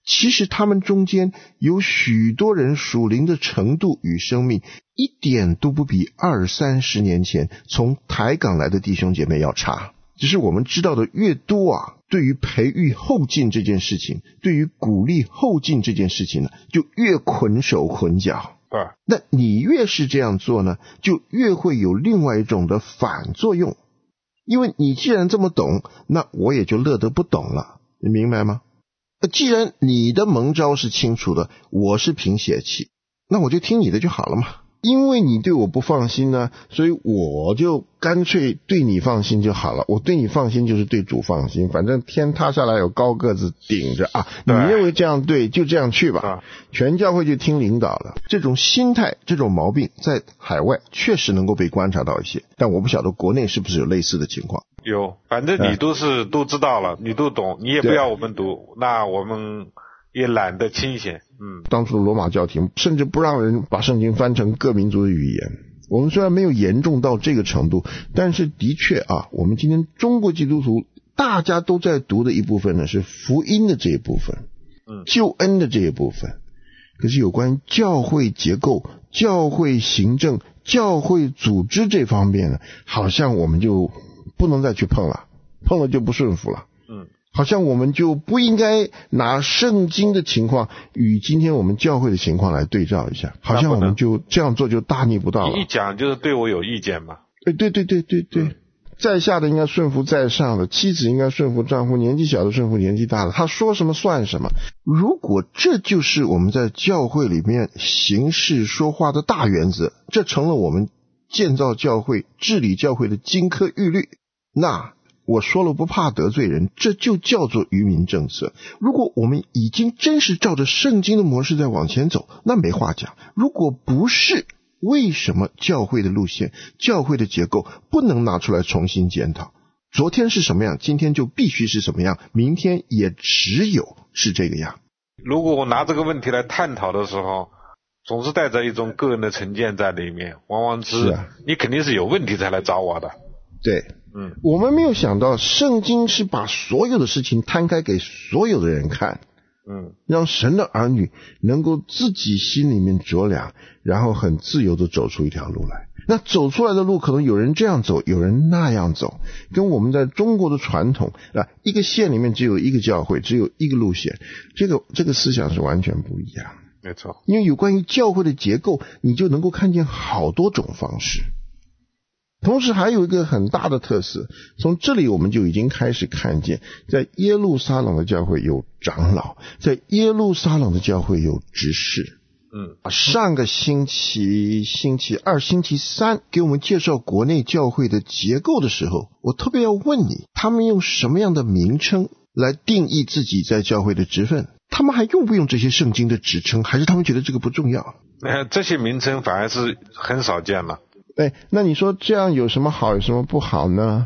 其实他们中间有许多人属灵的程度与生命一点都不比20-30年前从台港来的弟兄姐妹要差，只是我们知道的越多啊，对于培育后进这件事情，对于鼓励后进这件事情呢，就越捆手捆脚。那你越是这样做呢，就越会有另外一种的反作用，因为你既然这么懂，那我也就乐得不懂了，你明白吗？既然你的蒙召是清楚的，我是凭血气，那我就听你的就好了嘛。因为你对我不放心呢，所以我就干脆对你放心就好了。我对你放心就是对主放心，反正天塌下来有高个子顶着啊，你认为这样对就这样去吧，全教会就听领导了。这种心态这种毛病在海外确实能够被观察到一些，但我不晓得国内是不是有类似的情况。 有，反正你都知道了，你都懂，你也不要我们读，那我们也懒得清闲。 当初的罗马教廷甚至不让人把圣经翻成各民族的语言。我们虽然没有严重到这个程度，但是的确啊，我们今天中国基督徒大家都在读的一部分呢，是福音的这一部分，救恩的这一部分。可是有关教会结构、教会行政、教会组织这方面呢，好像我们就不能再去碰了，碰了就不顺服了。好像我们就不应该拿圣经的情况与今天我们教会的情况来对照一下，好像我们就这样做就大逆不道了。 你一讲就是对我有意见嘛。 对，在下的应该顺服在上的，妻子应该顺服丈夫，年纪小的顺服年纪大的，他说什么算什么。如果这就是我们在教会里面行事说话的大原则，这成了我们建造教会治理教会的金科玉律，那我说了不怕得罪人，这就叫做愚民政策。如果我们已经真是照着圣经的模式在往前走，那没话讲。如果不是，为什么教会的路线、教会的结构不能拿出来重新检讨？昨天是什么样，今天就必须是什么样，明天也只有是这个样。 如果我拿这个问题来探讨的时候，总是带着一种个人的成见在里面，往往你肯定是有问题才来找我的。 对，我们没有想到圣经是把所有的事情摊开给所有的人看，让神的儿女能够自己心里面酌量，然后很自由的走出一条路来。那走出来的路可能有人这样走，有人那样走，跟我们在中国的传统一个县里面只有一个教会，只有一个路线，这个思想是完全不一样。 没错， 因为有关于教会的结构，你就能够看见好多种方式。同时还有一个很大的特色，从这里我们就已经开始看见，在耶路撒冷的教会有长老，在耶路撒冷的教会有执事。上个星期二、星期三给我们介绍国内教会的结构的时候，我特别要问你，他们用什么样的名称来定义自己在教会的职分？他们还用不用这些圣经的职称，还是他们觉得这个不重要？ 这些名称反而是很少见了。 那你说这样有什么好有什么不好呢？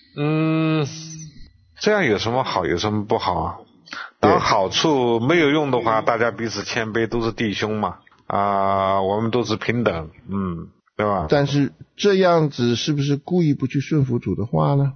这样有什么好有什么不好啊？当好处没有用的话，大家彼此谦卑，都是弟兄嘛，我们都是平等，对吧？ 但是这样子是不是故意不去顺服主的话呢？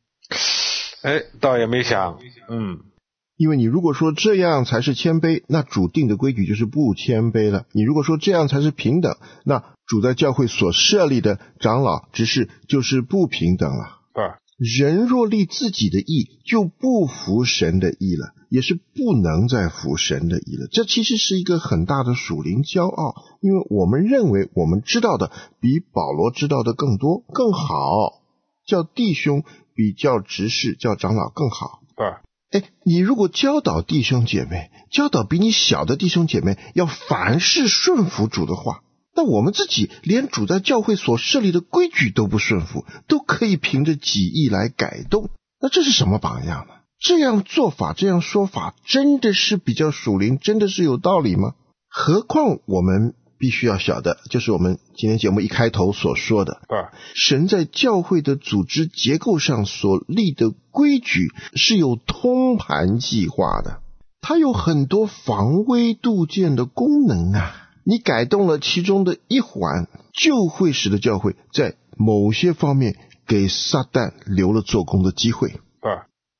倒也没想， 因为你如果说这样才是谦卑，那主定的规矩就是不谦卑了。你如果说这样才是平等，那主在教会所设立的长老执事就是不平等了。人若立自己的义，就不服神的义了，也是不能再服神的义了。这其实是一个很大的属灵骄傲，因为我们认为我们知道的比保罗知道的更多更好，叫弟兄比叫执事叫长老更好。你如果教导弟兄姐妹，教导比你小的弟兄姐妹要凡事顺服主的话，那我们自己连主在教会所设立的规矩都不顺服，都可以凭着己意来改动，那这是什么榜样呢？这样做法这样说法真的是比较属灵，真的是有道理吗？何况我们必须要晓得，就是我们今天节目一开头所说的，神在教会的组织结构上所立的规矩是有通盘计划的，它有很多防微杜渐的功能啊，你改动了其中的一环，就会使得教会在某些方面给撒旦留了做工的机会。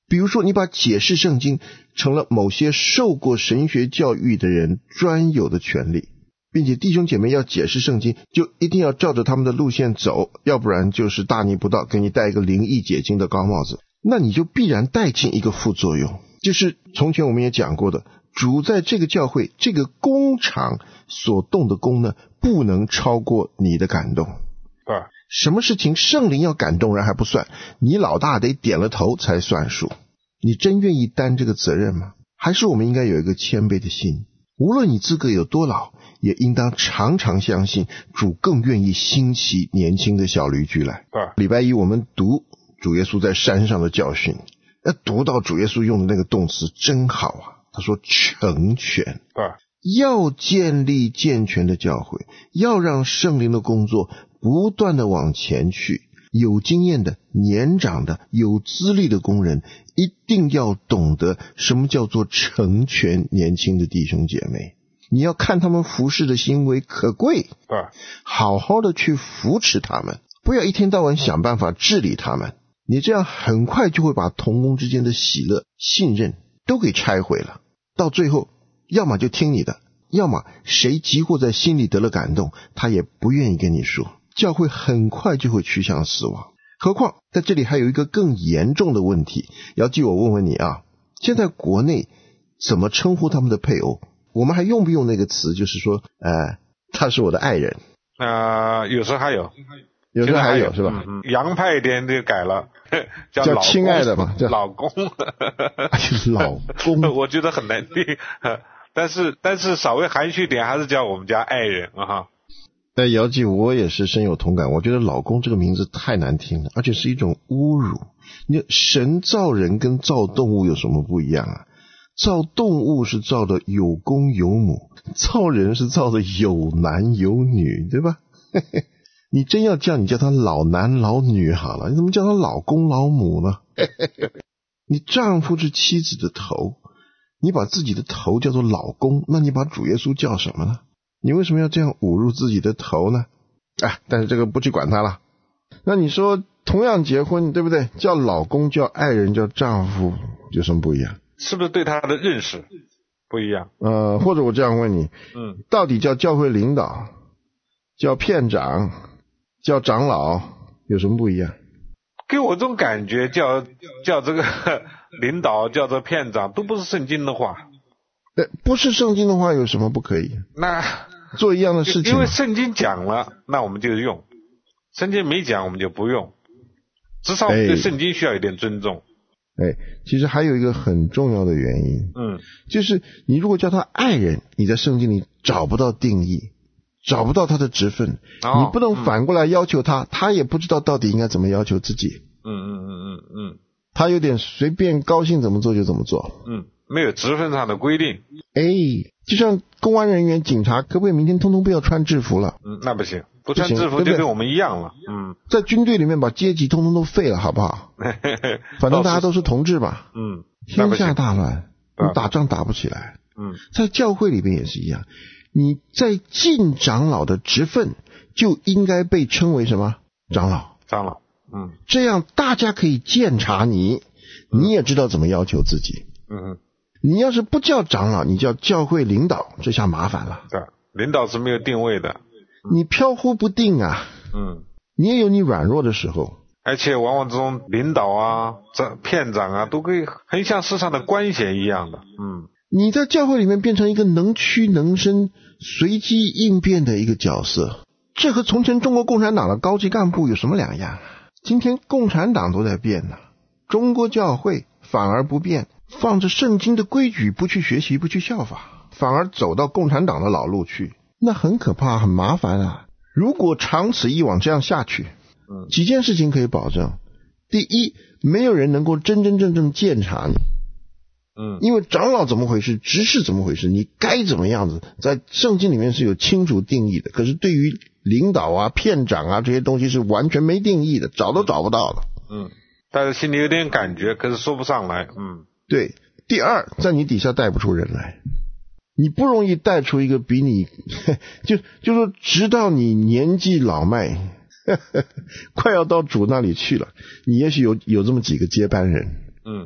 比如说你把解释圣经成了某些受过神学教育的人专有的权利，并且弟兄姐妹要解释圣经就一定要照着他们的路线走，要不然就是大逆不道，给你戴一个灵意解经的高帽子，那你就必然带进一个副作用，就是从前我们也讲过的，主在这个教会这个工场所动的工呢，不能超过你的感动。什么事情圣灵要感动人还不算，你老大得点了头才算数。你真愿意担这个责任吗？还是我们应该有一个谦卑的心，无论你资格有多老，也应当常常相信主更愿意兴起年轻的小驴驹来。礼拜一我们读主耶稣在山上的教训，读到主耶稣用的那个动词真好啊，他说成全，要建立健全的教会，要让圣灵的工作不断的往前去，有经验的、年长的、有资历的工人一定要懂得什么叫做成全年轻的弟兄姐妹。你要看他们服侍的行为可贵，好好的去扶持他们，不要一天到晚想办法治理他们，你这样很快就会把同工之间的喜乐、信任都给拆毁了。到最后要么就听你的，要么谁急或在心里得了感动，他也不愿意跟你说，教会很快就会趋向死亡。何况在这里还有一个更严重的问题，姚记，我问问你啊，现在国内怎么称呼他们的配偶？我们还用不用那个词，就是说他是我的爱人？ 有时候还有， 有时候还有是吧？ 洋派一点就改了， 叫亲爱的嘛，叫老公。 老公我觉得很难听，但是稍微含蓄点，还是叫我们家爱人啊。 姚记，我也是深有同感，我觉得老公这个名字太难听了，而且是一种侮辱。你神造人跟造动物有什么不一样啊？造动物是造的有公有母，造人是造的有男有女，对吧？你真要叫，你叫他老男老女好了，你怎么叫他老公老母呢？你丈夫是妻子的头，你把自己的头叫做老公，那你把主耶稣叫什么呢？你为什么要这样侮辱自己的头呢？但是这个不去管他了。那你说同样结婚，对不对？叫老公叫爱人叫丈夫有什么不一样？ 是不是对他的认识不一样？ 或者我这样问你，到底叫教会领导、叫片长、叫长老有什么不一样？ 给我这种感觉，叫这个领导，叫这片长，都不是圣经的话。 不是圣经的话有什么不可以？ 那做一样的事情， 因为圣经讲了，那我们就用；圣经没讲，我们就不用。至少对圣经需要一点尊重。 其实还有一个很重要的原因，就是你如果叫他爱人，你在圣经里找不到定义，找不到他的职分，你不能反过来要求他，他也不知道到底应该怎么要求自己。他有点随便高兴怎么做就怎么做。 没有职分上的规定。 就像公安人员、警察，可不可以明天通通不要穿制服了？ 那不行，不穿制服就跟我们一样了。 在军队里面把阶级通通都废了，好不好？反正大家都是同志吧。天下大乱，你打仗打不起来。在教会里面也是一样，你在进长老的职分就应该被称为什么？长老。这样大家可以监察你，你也知道怎么要求自己。你要是不叫长老，你叫教会领导，这下麻烦了。 对，领导是没有定位的， 你飘忽不定啊。你也有你软弱的时候。 而且往往这种领导啊、片长啊，都可以很像世上的官衔一样的。 你在教会里面变成一个能屈能伸、随机应变的一个角色，这和从前中国共产党的高级干部有什么两样？今天共产党都在变呢，中国教会反而不变，放着圣经的规矩不去学习、不去效法，反而走到共产党的老路去，那很可怕，很麻烦啊。如果长此以往这样下去，几件事情可以保证。第一，没有人能够真真正正监察你。因为长老怎么回事，执事怎么回事，你该怎么样子，在圣经里面是有清楚定义的，可是对于领导啊、片长啊这些东西是完全没定义的，找都找不到的。 但是心里有点感觉，可是说不上来。 对。第二，在你底下带不出人来，你不容易带出一个比你就说直到你年纪老迈快要到主那里去了，你也许有这么几个接班人。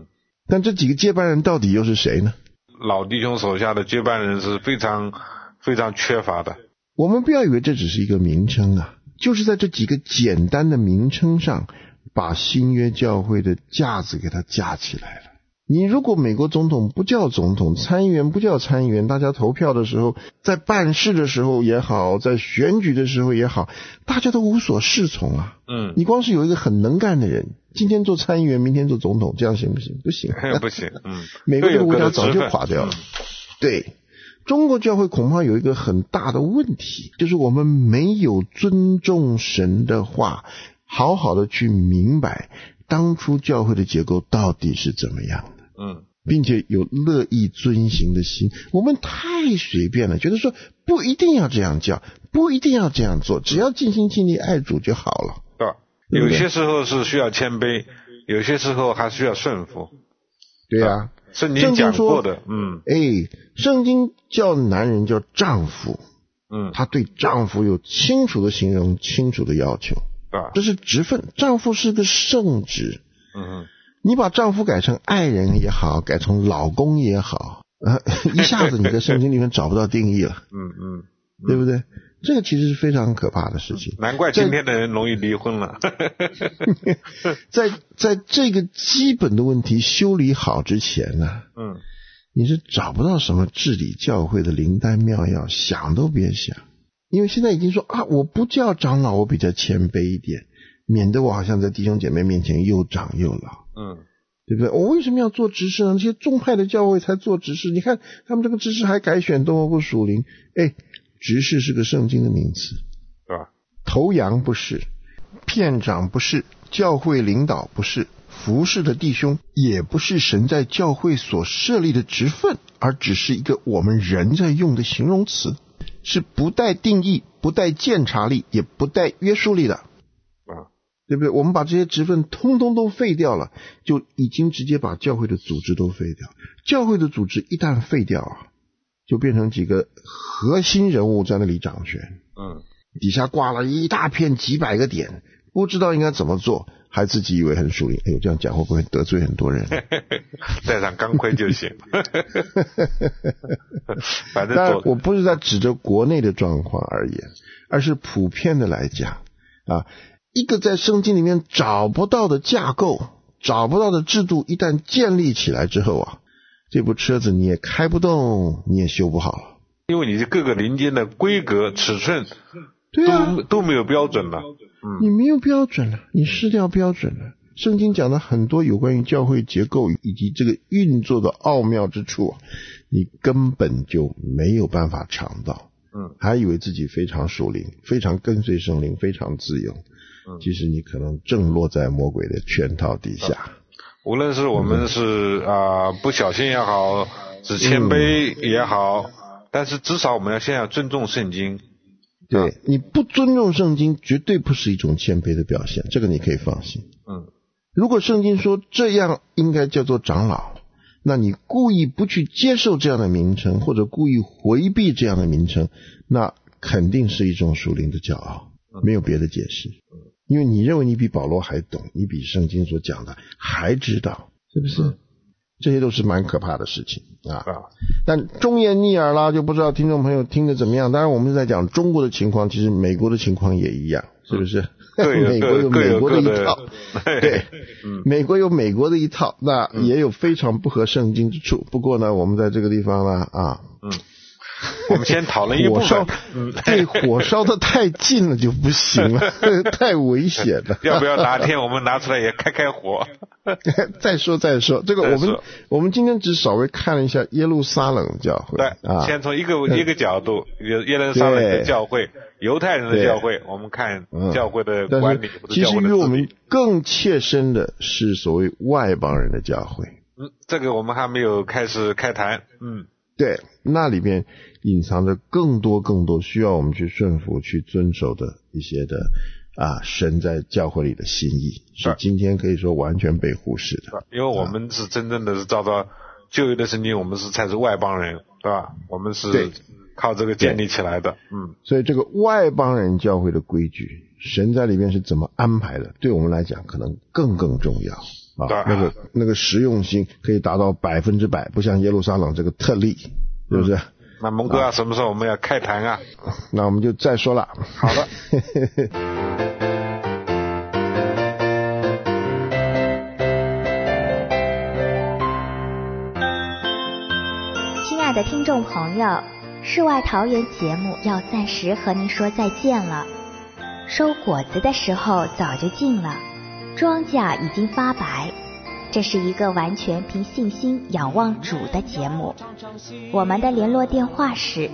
但这几个接班人到底又是谁呢？ 老弟兄手下的接班人是非常非常缺乏的。 我们不要以为这只是一个名称啊，就是在这几个简单的名称上把新约教会的架子给它架起来了。你如果美国总统不叫总统，参议员不叫参议员，大家投票的时候，在办事的时候也好，在选举的时候也好，大家都无所适从啊。你光是有一个很能干的人，今天做参议员，明天做总统，这样行不行？不行， 不行。 美国这个国家早就垮掉了。对，中国教会恐怕有一个很大的问题，就是我们没有尊重神的话，好好的去明白当初教会的结构到底是怎么样的。并且有乐意遵行的心。我们太随便了，觉得说不一定要这样叫，不一定要这样做，只要尽心尽力爱主就好了。 对，有些时候是需要谦卑，有些时候还需要顺服。 对啊， 圣经讲过的。 圣经叫男人叫丈夫，他对丈夫有清楚的形容，清楚的要求。这是职分，丈夫是个圣职。你把丈夫改成爱人也好，改成老公也好，一下子你在圣经里面找不到定义了。对不对？这个其实是非常可怕的事情。 难怪今天的人容易离婚了。 在这个基本的问题修理好之前呢，你是找不到什么治理教会的灵丹妙药，想都别想。因为现在已经说我不叫长老，我比较谦卑一点，免得我好像在弟兄姐妹面前又长又老。对不对？我为什么要做执事呢？这些宗派的教会才做执事，你看他们这个执事还改选多么不属灵。执事是个圣经的名词， 对吧？ 头羊不是，片长不是，教会领导不是，服侍的弟兄也不是神在教会所设立的职分，而只是一个我们人在用的形容词，是不带定义，不带鉴察力，也不带约束力的。对不对？我们把这些职分通通都废掉了，就已经直接把教会的组织都废掉。教会的组织一旦废掉就变成几个核心人物在那里掌权。底下挂了一大片几百个点，不知道应该怎么做，还自己以为很属灵。这样讲会不会得罪很多人？ 戴上钢盔就行。反正但我不是在指着国内的状况而言，而是普遍的来讲一个在圣经里面找不到的架构，找不到的制度，一旦建立起来之后这部车子你也开不动，你也修不好了。 因为你各个零件的规格尺寸都没有标准了。 你没有标准了，你失掉标准了。圣经讲了很多有关于教会结构以及这个运作的奥妙之处，你根本就没有办法尝到。还以为自己非常属灵，非常跟随圣灵，非常自由。其实你可能正落在魔鬼的圈套底下。 无论是我们是不小心也好，只谦卑也好，但是至少我们要先要尊重圣经。 对，你不尊重圣经绝对不是一种谦卑的表现，这个你可以放心。如果圣经说这样应该叫做长老，那你故意不去接受这样的名称，或者故意回避这样的名称，那肯定是一种属灵的骄傲，没有别的解释。因为你认为你比保罗还懂，你比圣经所讲的还知道，是不是？这些都是蛮可怕的事情但忠言逆耳啦，就不知道听众朋友听得怎么样。当然我们是在讲中国的情况，其实美国的情况也一样，是不是？美国有美国的一套，对，美国有美国的一套，那也有非常不合圣经之处。不过呢，我们在这个地方呢我们先讨论一部分。 对，火烧的太近了就不行了，太危险了。 要不要哪天我们拿出来也开火？ 再说，这个我们今天只稍微看了一下耶路撒冷教会。 对，先从一个角度，耶路撒冷的教会，犹太人的教会，我们看教会的管理。 其实与我们更切身的是所谓外邦人的教会。 这个我们还没有开始开谈。 对，那里面隐藏着更多需要我们去顺服去遵守的一些的神在教会里的心意，是今天可以说完全被忽视的。 因为我们是真正的是照着旧约的圣经，我们才是外邦人，对吧？我们是靠这个建立起来的。 所以这个外邦人教会的规矩，神在里面是怎么安排的，对我们来讲可能更重要。 啊，那个实用性可以达到100%，不像耶路撒冷这个特例，是不是？ 那蒙哥什么时候我们要开坛啊？ 那我们就再说了。 好的。 亲爱的听众朋友，世外桃源节目要暂时和您说再见了。收果子的时候早就近了，庄稼已经发白。这是一个完全凭信心仰望主的节目。我们的联络电话是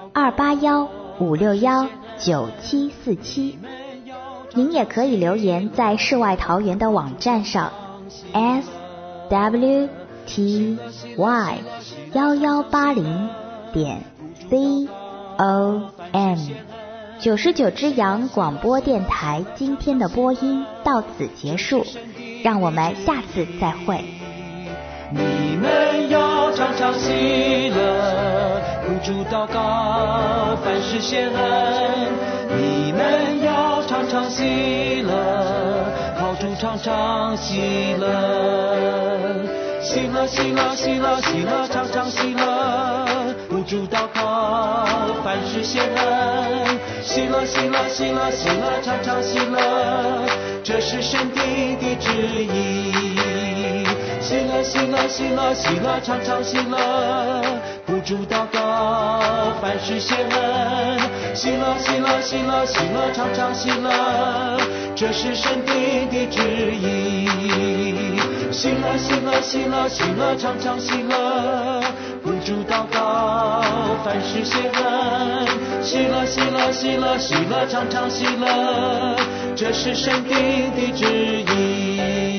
281-561-9747。您也可以留言在世外桃源的网站上 swty1180.com。99只羊广播电台今天的播音到此结束，让我们下次再会。 你们要常常喜乐，呼主祷告，凡事谢恩。你们要常常喜乐，靠主常常喜乐。喜乐喜乐喜乐喜乐，常常喜乐，呼主祷告，凡事谢恩。喜乐喜乐喜乐喜乐，常常喜乐，这是神定的旨意。喜乐喜乐喜乐喜乐，常常喜乐，呼主祷告，凡事谢恩。喜乐喜乐喜乐喜乐，常常喜乐，这是神定的旨意。喜乐喜乐喜乐喜乐，常常喜乐，呼主祷告，凡事谢恩。喜乐喜乐喜乐喜乐，常常喜乐，这是神定的旨意。